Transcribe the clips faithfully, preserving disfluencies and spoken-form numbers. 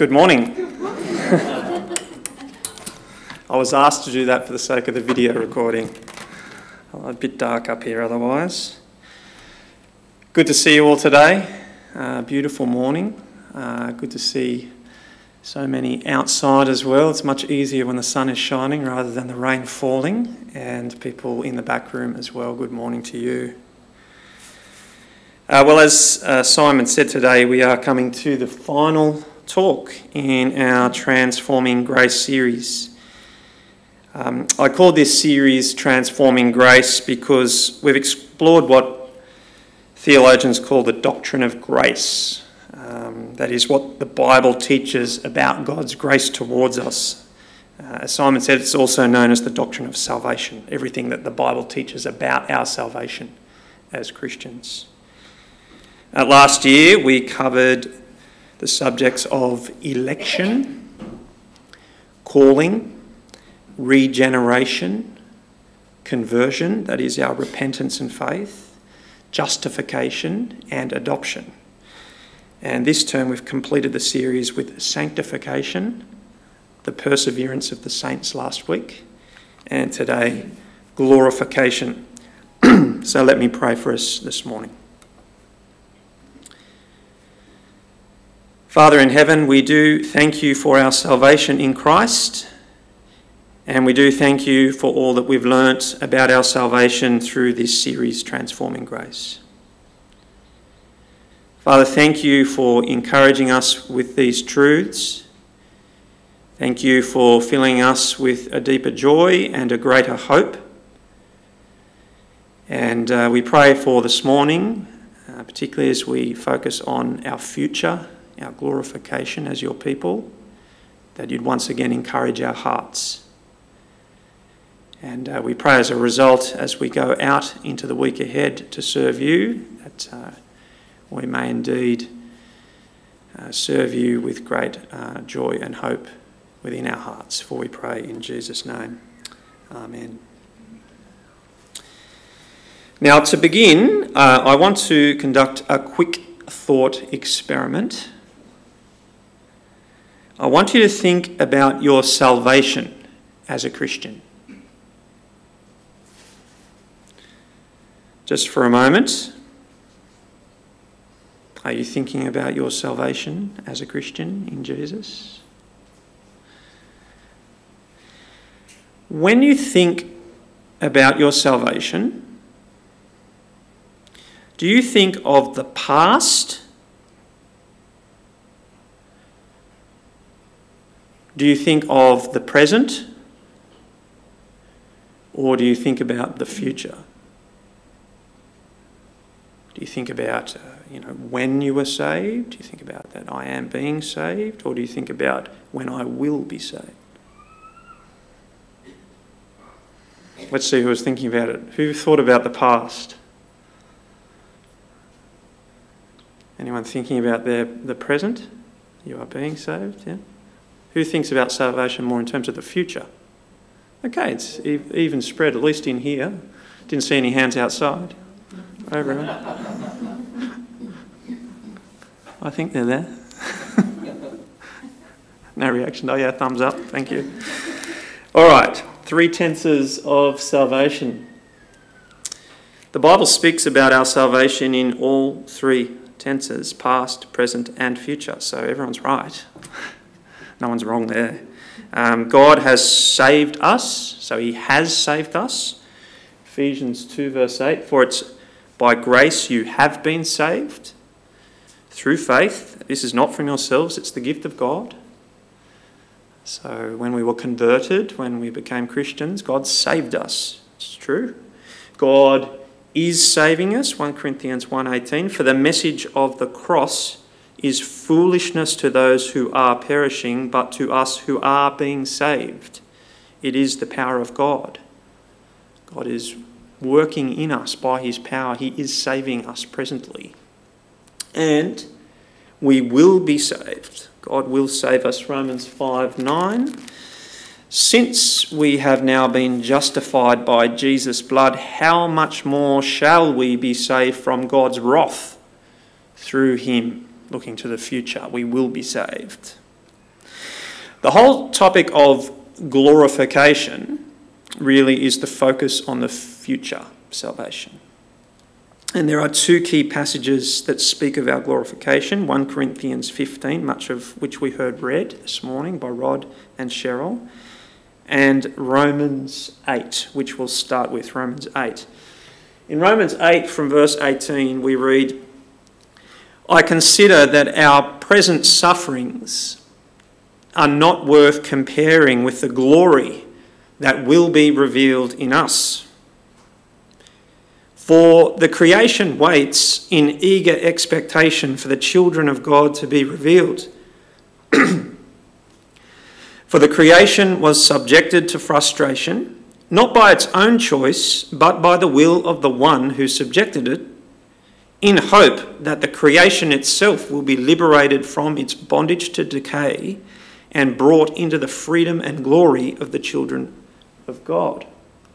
Good morning. I was asked to do that for the sake of the video recording. A bit dark up here otherwise. Good to see you all today. Uh, beautiful morning. Uh, good to see so many outside as well. It's much easier when the sun is shining rather than the rain falling. And people in the back room as well. Good morning to you. Uh, well, as uh, Simon said today, we are coming to the final talk in our Transforming Grace series. Um, I called this series Transforming Grace because we've explored what theologians call the doctrine of grace. Um, that is what the Bible teaches about God's grace towards us. Uh, as Simon said, it's also known as the doctrine of salvation, everything that the Bible teaches about our salvation as Christians. Uh, last year we covered the subjects of election, calling, regeneration, conversion, that is our repentance and faith, justification and adoption. And this term we've completed the series with sanctification, the perseverance of the saints last week, and today glorification. So let me pray for us this morning. Father in heaven, we do thank you for our salvation in Christ, and we do thank you for all that we've learnt about our salvation through this series, Transforming Grace. Father, thank you for encouraging us with these truths. Thank you for filling us with a deeper joy and a greater hope. And uh, we pray for this morning, uh, particularly as we focus on our future, our glorification as your people, that you'd once again encourage our hearts. And uh, we pray as a result, as we go out into the week ahead to serve you, that uh, we may indeed uh, serve you with great uh, joy and hope within our hearts. For we pray in Jesus' name. Amen. Now to begin, uh, I want to conduct a quick thought experiment. I want you to think about your salvation as a Christian. Just for a moment, are you thinking about your salvation as a Christian in Jesus? When you think about your salvation, do you think of the past? Do you think of the present? Or do you think about the future? Do you think about, uh, you know, when you were saved? Do you think about that I am being saved? Or do you think about when I will be saved? Let's see who was thinking about it. Who thought about the past? Anyone thinking about their the present? You are being saved, yeah? Who thinks about salvation more in terms of the future? Okay, it's even spread, at least in here. Didn't see any hands outside. Over and I think they're there. No reaction. Oh yeah, thumbs up. Thank you. All right, three tenses of salvation. The Bible speaks about our salvation in all three tenses, past, present and future. So everyone's right. No one's wrong there. Um, God has saved us, so he has saved us. Ephesians two verse eight, for it's by grace you have been saved through faith. This is not from yourselves, it's the gift of God. So when we were converted, when we became Christians, God saved us. It's true. God is saving us, First Corinthians one eighteen, for the message of the cross is foolishness to those who are perishing, but to us who are being saved, it is the power of God. God is working in us by his power. He is saving us presently. And we will be saved. God will save us. Romans five nine. Since we have now been justified by Jesus' blood, how much more shall we be saved from God's wrath through him? Looking to the future, we will be saved. The whole topic of glorification really is the focus on the future salvation. And there are two key passages that speak of our glorification. First Corinthians fifteen, much of which we heard read this morning by Rod and Cheryl, and Romans eight, which we'll start with, Romans eight. In Romans eight, from verse eighteen, we read, "I consider that our present sufferings are not worth comparing with the glory that will be revealed in us. For the creation waits in eager expectation for the children of God to be revealed. For the creation was subjected to frustration, not by its own choice, but by the will of the one who subjected it, in hope that the creation itself will be liberated from its bondage to decay and brought into the freedom and glory of the children of God.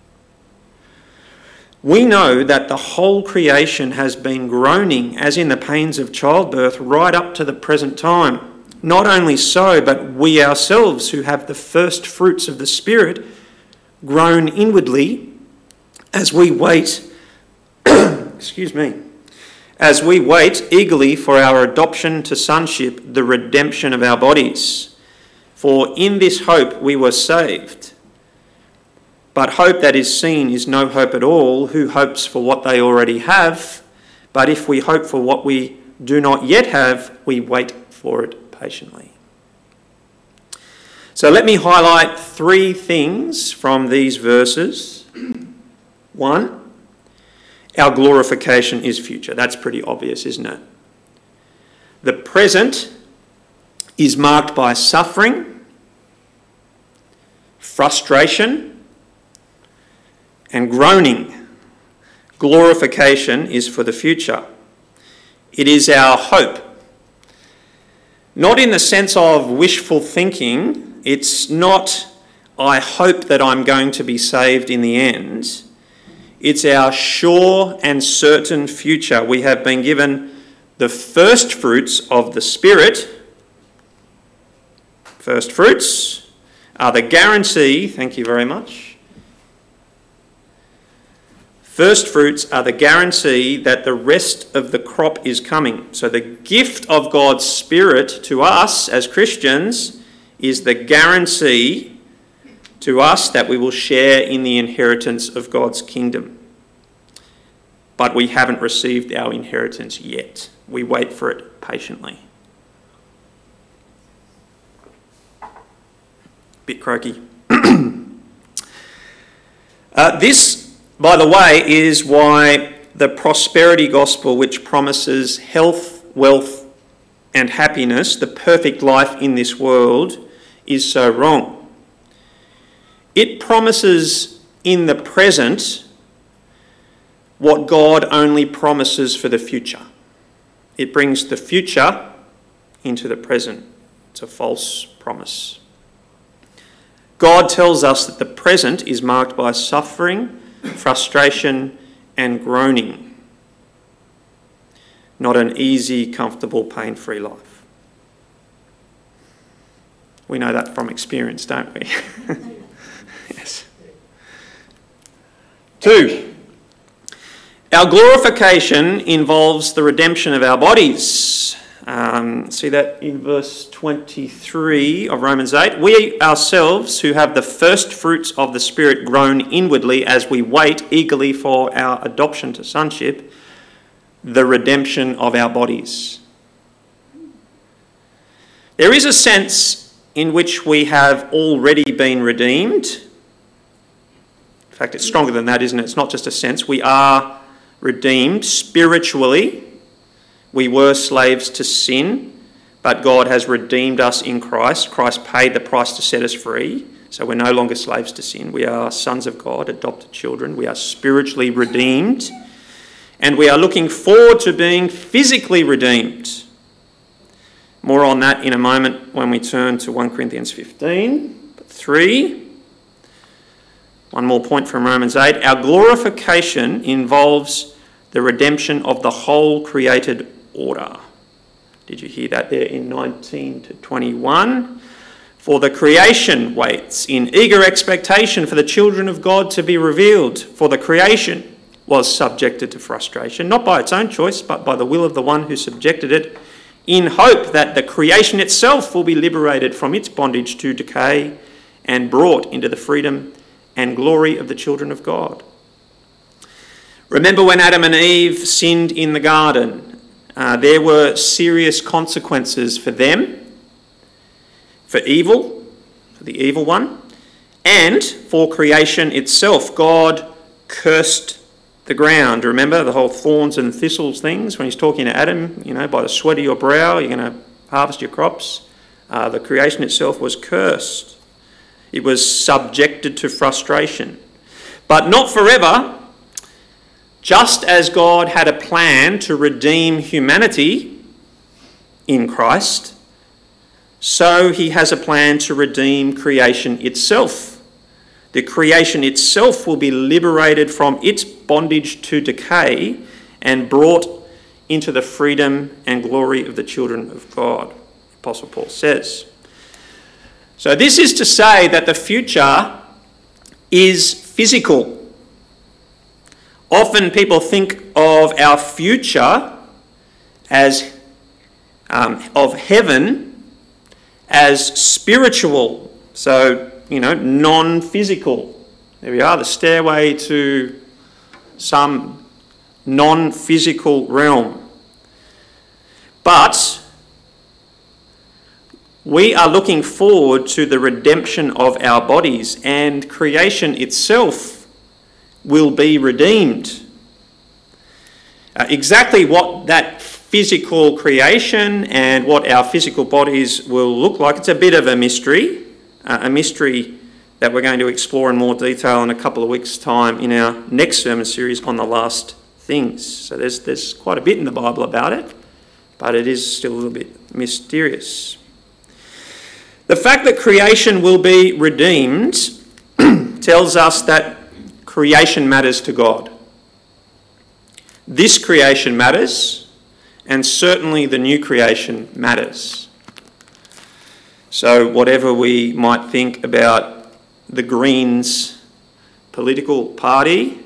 We know that the whole creation has been groaning as in the pains of childbirth right up to the present time. Not only so, but we ourselves who have the first fruits of the Spirit groan inwardly as we wait, excuse me, as we wait eagerly for our adoption to sonship, the redemption of our bodies. For in this hope we were saved. But hope that is seen is no hope at all. Who hopes for what they already have? But if we hope for what we do not yet have, we wait for it patiently." So let me highlight three things from these verses. One, our glorification is future. That's pretty obvious, isn't it? The present is marked by suffering, frustration, and groaning. Glorification is for the future. It is our hope. Not in the sense of wishful thinking. It's not, I hope that I'm going to be saved in the end. It's our sure and certain future. We have been given the first fruits of the Spirit. First fruits are the guarantee, thank you very much, First fruits are the guarantee that the rest of the crop is coming. So the gift of God's Spirit to us as Christians is the guarantee to us that we will share in the inheritance of God's kingdom. But we haven't received our inheritance yet. We wait for it patiently. Bit croaky. uh, this By the way, is why the prosperity gospel, which promises health, wealth, and happiness, the perfect life in this world, is so wrong. It promises in the present what God only promises for the future. It brings the future into the present. It's a false promise. God tells us that the present is marked by suffering, frustration and groaning. Not an easy, comfortable, pain-free life. We know that from experience, don't we? Yes. Two, our glorification involves the redemption of our bodies. Um, see that in verse twenty-three of Romans eight. We ourselves who have the first fruits of the Spirit groan inwardly as we wait eagerly for our adoption to sonship, the redemption of our bodies. There is a sense in which we have already been redeemed. In fact, it's stronger than that, isn't it? It's not just a sense. We are redeemed spiritually. We were slaves to sin, but God has redeemed us in Christ. Christ paid the price to set us free, so we're no longer slaves to sin. We are sons of God, adopted children. We are spiritually redeemed, and we are looking forward to being physically redeemed. More on that in a moment when we turn to First Corinthians fifteen. But three, one more point from Romans eight. Our glorification involves the redemption of the whole created order. Did you hear that there in nineteen to twenty-one? For the creation waits in eager expectation for the children of God to be revealed. For the creation was subjected to frustration, not by its own choice, but by the will of the one who subjected it, in hope that the creation itself will be liberated from its bondage to decay and brought into the freedom and glory of the children of God. Remember when Adam and Eve sinned in the garden? Uh, there were serious consequences for them, for evil, for the evil one, and for creation itself. God cursed the ground. Remember the whole thorns and thistles things when he's talking to Adam, you know, by the sweat of your brow you're going to harvest your crops. Uh, the creation itself was cursed. It was subjected to frustration. But not forever. Just as God had a plan to redeem humanity in Christ, so he has a plan to redeem creation itself. The creation itself will be liberated from its bondage to decay and brought into the freedom and glory of the children of God, Apostle Paul says. So this is to say that the future is physical. Often people think of our future as um, of heaven as spiritual, so, you know, non-physical. There we are, the stairway to some non-physical realm. But we are looking forward to the redemption of our bodies, and creation itself will be redeemed. Uh, exactly what that physical creation and what our physical bodies will look like, it's a bit of a mystery, uh, a mystery that we're going to explore in more detail in a couple of weeks' time in our next sermon series on the last things. So there's, there's quite a bit in the Bible about it, but it is still a little bit mysterious. The fact that creation will be redeemed tells us that creation matters to God. This creation matters, and certainly the new creation matters. So whatever we might think about the Greens political party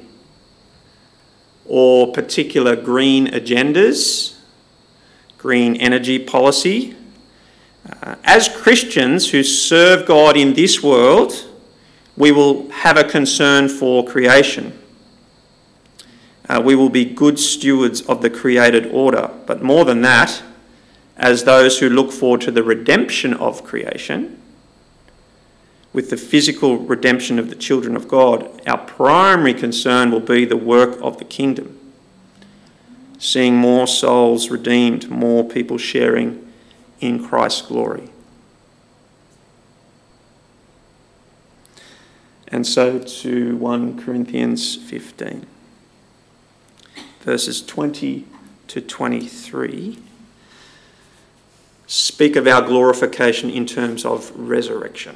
or particular green agendas, green energy policy, Uh, as Christians who serve God in this world, we will have a concern for creation. Uh, we will be good stewards of the created order. But more than that, as those who look forward to the redemption of creation, with the physical redemption of the children of God, our primary concern will be the work of the kingdom. Seeing more souls redeemed, more people sharing in Christ's glory. And so to First Corinthians fifteen, verses twenty to twenty-three, speak of our glorification in terms of resurrection.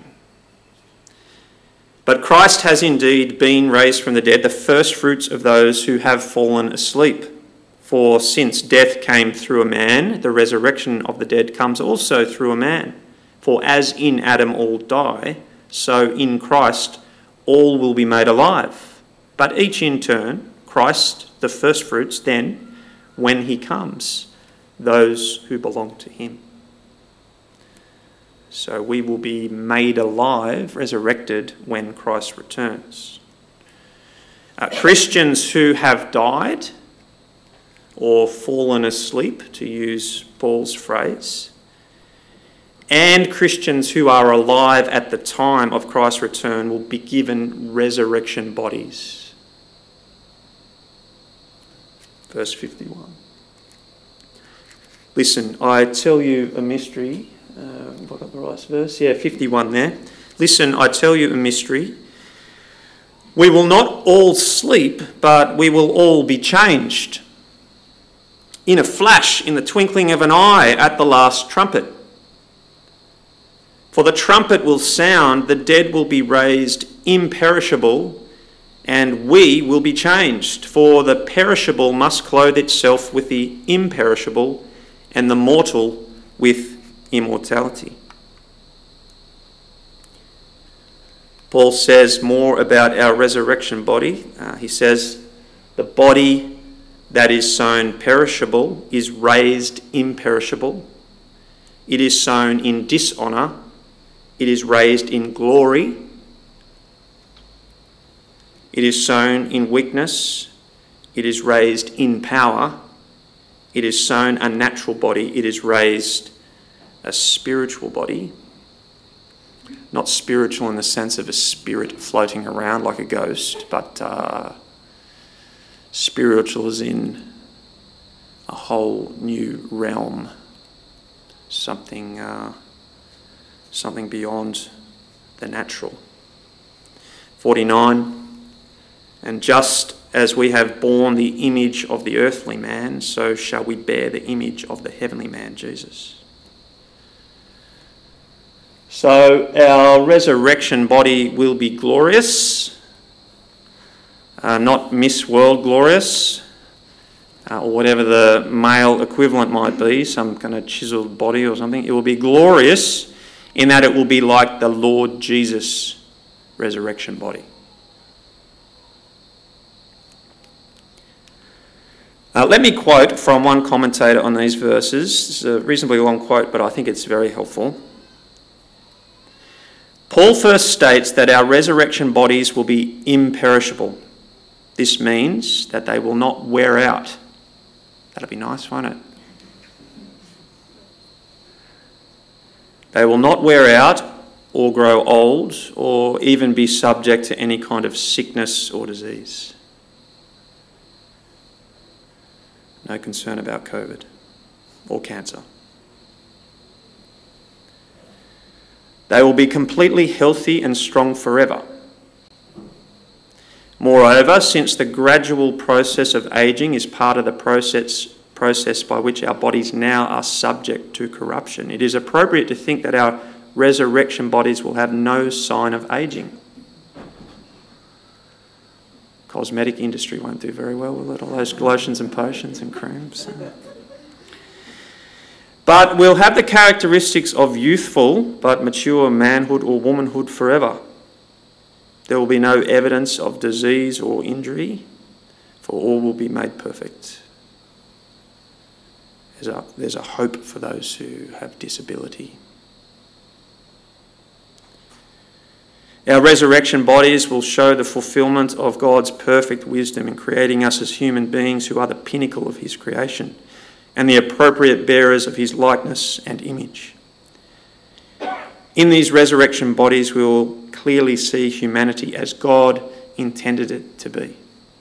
But Christ has indeed been raised from the dead, the first fruits of those who have fallen asleep. For since death came through a man, the resurrection of the dead comes also through a man. For as in Adam all die, so in Christ all will be made alive. But each in turn, Christ the firstfruits, then, when he comes, those who belong to him. So we will be made alive, resurrected, when Christ returns. Uh, Christians who have died or fallen asleep, to use Paul's phrase, and Christians who are alive at the time of Christ's return will be given resurrection bodies. Verse fifty-one. Listen, I tell you a mystery. Uh, have I got the right verse? Yeah, fifty-one there. Listen, I tell you a mystery. We will not all sleep, but we will all be changed. In a flash, in the twinkling of an eye, at the last trumpet. For the trumpet will sound, the dead will be raised imperishable, and we will be changed. For the perishable must clothe itself with the imperishable, and the mortal with immortality. Paul says more about our resurrection body. Uh, he says, the body that is sown perishable is raised imperishable. It is sown in dishonour. It is raised in glory. It is sown in weakness. It is raised in power. It is sown a natural body. It is raised a spiritual body. Not spiritual in the sense of a spirit floating around like a ghost, but uh, spiritual as in a whole new realm. Something, uh, something beyond the natural. forty-nine. And just as we have borne the image of the earthly man, so shall we bear the image of the heavenly man, Jesus. So our resurrection body will be glorious, uh, not Miss World glorious, uh, or whatever the male equivalent might be, some kind of chiseled body or something. It will be glorious in that it will be like the Lord Jesus' resurrection body. Uh, let me quote from one commentator on these verses. It's a reasonably long quote, but I think it's very helpful. Paul first states that our resurrection bodies will be imperishable. This means that they will not wear out. That'll be nice, won't it? They will not wear out or grow old or even be subject to any kind of sickness or disease. No concern about COVID or cancer. They will be completely healthy and strong forever. Moreover, since the gradual process of ageing is part of the process, process by which our bodies now are subject to corruption, it is appropriate to think that our resurrection bodies will have no sign of ageing. Cosmetic industry won't do very well with it, all those lotions and potions and creams. But we'll have the characteristics of youthful but mature manhood or womanhood forever. There will be no evidence of disease or injury, for all will be made perfect. There's a, there's a hope for those who have disability. Our resurrection bodies will show the fulfilment of God's perfect wisdom in creating us as human beings who are the pinnacle of his creation and the appropriate bearers of his likeness and image. In these resurrection bodies, we will clearly see humanity as God intended it to be.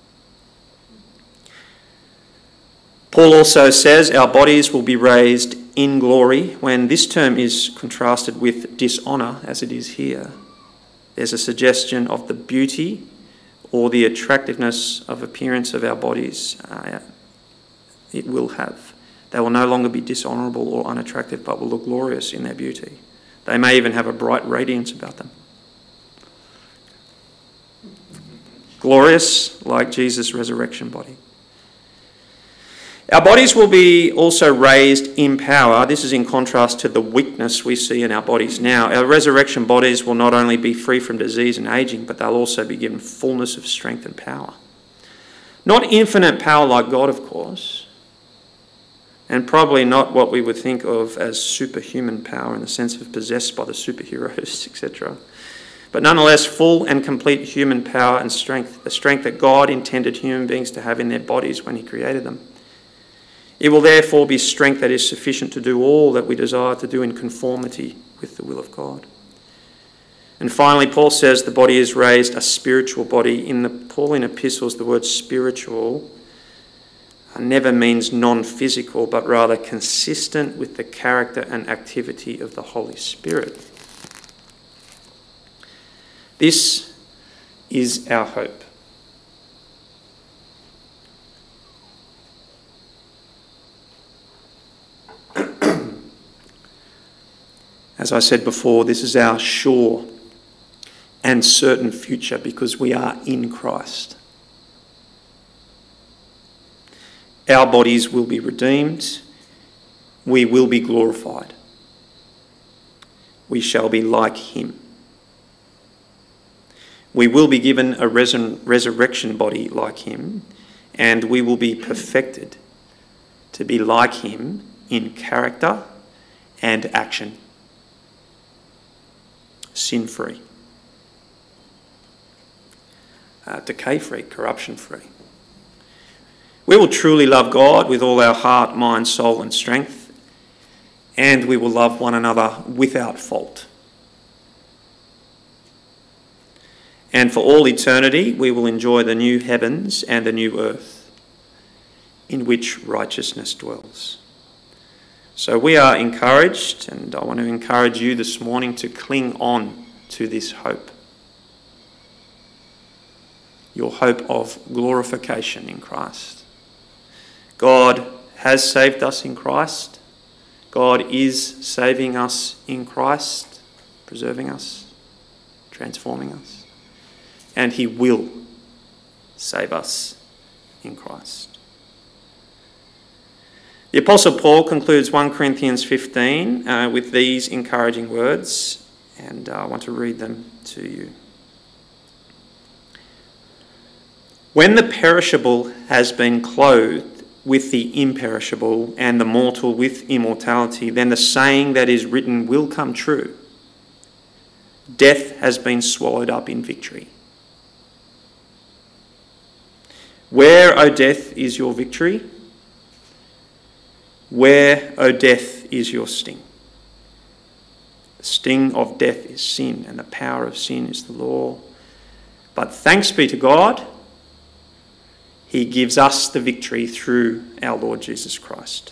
Paul also says our bodies will be raised in glory. When this term is contrasted with dishonour, as it is here, there's a suggestion of the beauty or the attractiveness of appearance of our bodies. Uh, it will have. They will no longer be dishonourable or unattractive, but will look glorious in their beauty. They may even have a bright radiance about them. Glorious like Jesus' resurrection body. Our bodies will be also raised in power. This is in contrast to the weakness we see in our bodies now. Our resurrection bodies will not only be free from disease and ageing, but they'll also be given fullness of strength and power. Not infinite power like God, of course, and probably not what we would think of as superhuman power in the sense of possessed by the superheroes, et cetera. But nonetheless, full and complete human power and strength, the strength that God intended human beings to have in their bodies when he created them. It will therefore be strength that is sufficient to do all that we desire to do in conformity with the will of God. And finally, Paul says the body is raised a spiritual body. In the Pauline epistles, the word spiritual never means non-physical, but rather consistent with the character and activity of the Holy Spirit. This is our hope. As I said before, this is our sure and certain future because we are in Christ. Our bodies will be redeemed. We will be glorified. We shall be like him. We will be given a resur- resurrection body like him, and we will be perfected to be like him in character and action. Sin-free. Uh, decay-free, corruption-free. We will truly love God with all our heart, mind, soul and strength, and we will love one another without fault. And for all eternity, we will enjoy the new heavens and the new earth in which righteousness dwells. So we are encouraged, and I want to encourage you this morning to cling on to this hope. Your hope of glorification in Christ. God has saved us in Christ. God is saving us in Christ, preserving us, transforming us. And he will save us in Christ. The Apostle Paul concludes First Corinthians fifteen uh, with these encouraging words, and uh, I want to read them to you. When the perishable has been clothed with the imperishable and the mortal with immortality, then the saying that is written will come true. Death has been swallowed up in victory. Where, O death, is your victory? Where, O death, is your sting? The sting of death is sin, and the power of sin is the law. But thanks be to God, he gives us the victory through our Lord Jesus Christ.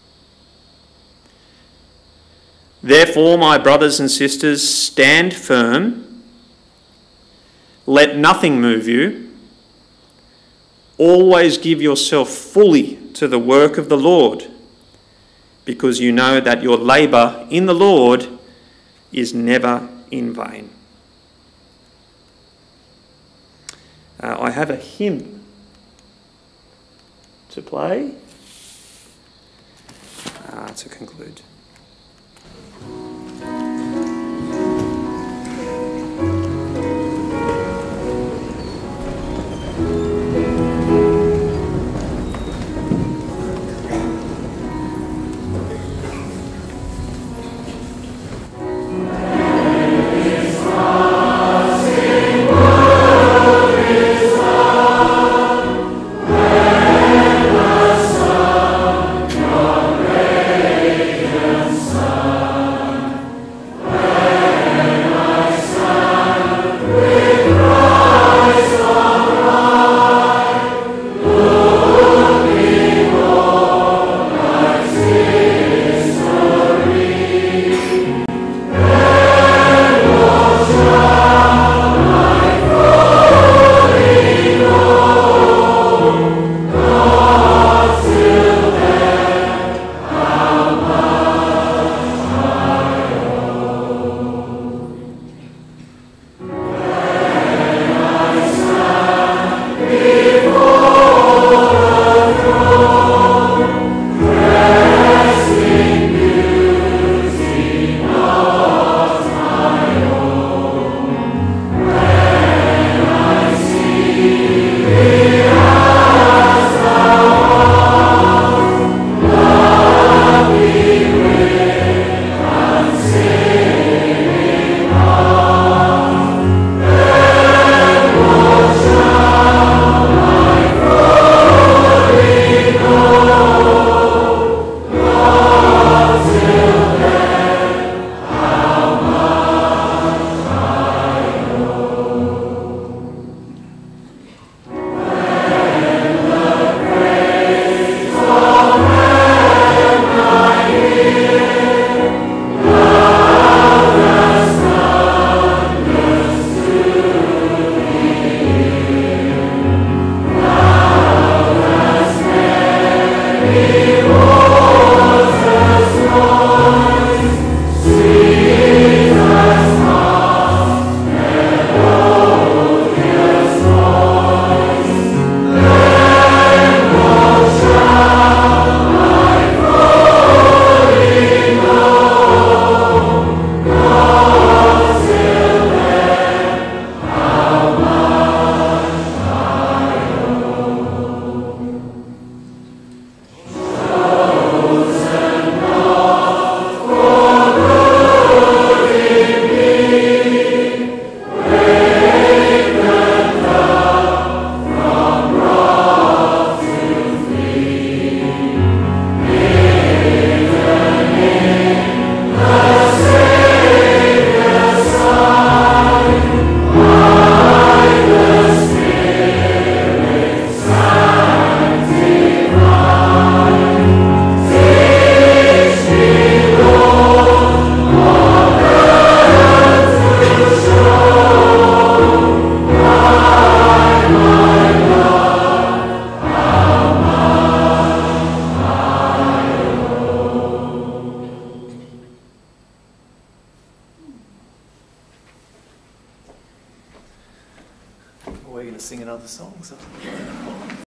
Therefore, my brothers and sisters, stand firm. Let nothing move you. Always give yourself fully to the work of the Lord, because you know that your labour in the Lord is never in vain. Uh, I have a hymn to play uh, to conclude. Great we're going to sing another song. So.